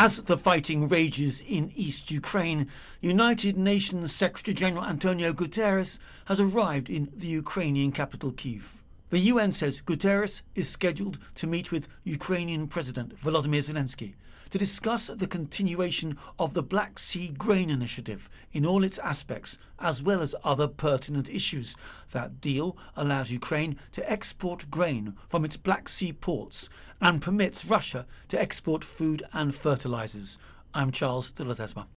As the fighting rages in East Ukraine, United Nations Secretary-General Antonio Guterres has arrived in the Ukrainian capital Kyiv. The UN says Guterres is scheduled to meet with Ukrainian President Volodymyr Zelensky to discuss the continuation of the Black Sea Grain Initiative in all its aspects, as well as other pertinent issues. That deal allows Ukraine to export grain from its Black Sea ports and permits Russia to export food and fertilizers. I'm Charles de Ledesma.